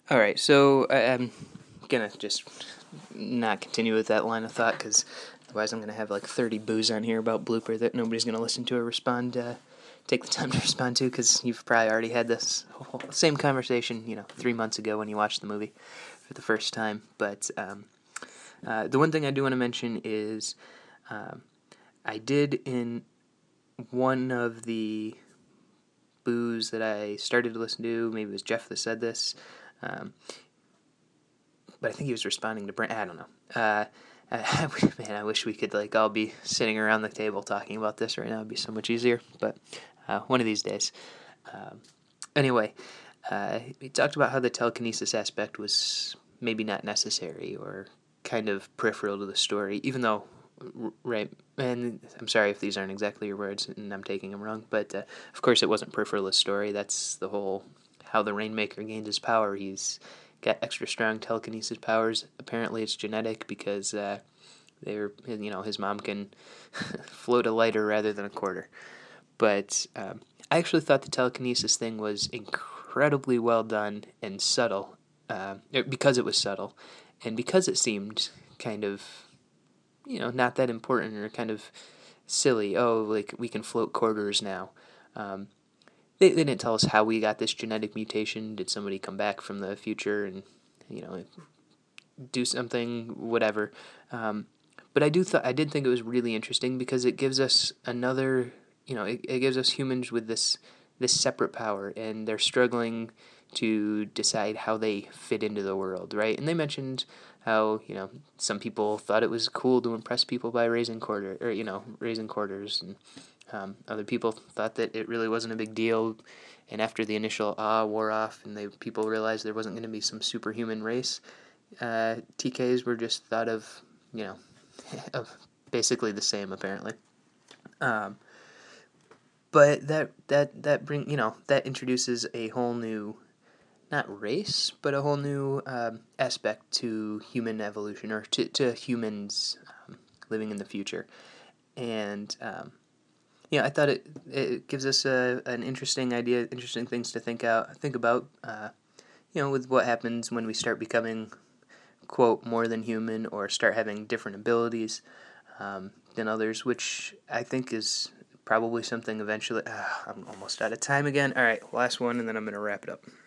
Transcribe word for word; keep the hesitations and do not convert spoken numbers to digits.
All right, so I, I'm gonna just not continue with that line of thought because otherwise I'm gonna have like thirty boos on here about Blooper that nobody's gonna listen to or respond, uh, take the time to respond to because you've probably already had this whole, same conversation, you know, three months ago when you watched the movie for the first time. But um, uh, the one thing I do want to mention is um, I did in one of the boos that I started to listen to, maybe it was Jeff that said this. Um, but I think he was responding to Brent. I don't know. Uh, I, man, I wish we could like all be sitting around the table talking about this right now. It'd be so much easier. But uh, one of these days. Um, anyway, uh, he talked about how the telekinesis aspect was maybe not necessary or kind of peripheral to the story, even though, right, and I'm sorry if these aren't exactly your words and I'm taking them wrong, but uh, of course it wasn't peripheral to the story. That's the whole, how the Rainmaker gains his power. He's got extra strong telekinesis powers. Apparently it's genetic because uh, they're, you know, his mom can float a lighter rather than a quarter. But um, I actually thought the telekinesis thing was incredibly well done and subtle, uh, because it was subtle, and because it seemed kind of, you know, not that important or kind of silly. Oh, like we can float quarters now. Um, they, they didn't tell us how we got this genetic mutation. Did somebody come back from the future and, you know, do something, whatever. Um, but I do th- I did think it was really interesting because it gives us another, you know, it, it gives us humans with this this separate power, and they're struggling to decide how they fit into the world, right? And they mentioned how, you know, some people thought it was cool to impress people by raising quarter or you know raising quarters, and um, other people thought that it really wasn't a big deal. And after the initial awe wore off, and they people realized there wasn't going to be some superhuman race, uh, T Ks were just thought of, you know, of basically the same apparently. Um, but that that that bring you know that introduces a whole new, not race, but a whole new um, aspect to human evolution or to to humans um, living in the future, and um, yeah, I thought it it gives us a an interesting idea, interesting things to think out think about. Uh, you know, with what happens when we start becoming, quote, more than human or start having different abilities um, than others, which I think is probably something eventually. Uh, I'm almost out of time again. All right, last one, and then I'm going to wrap it up.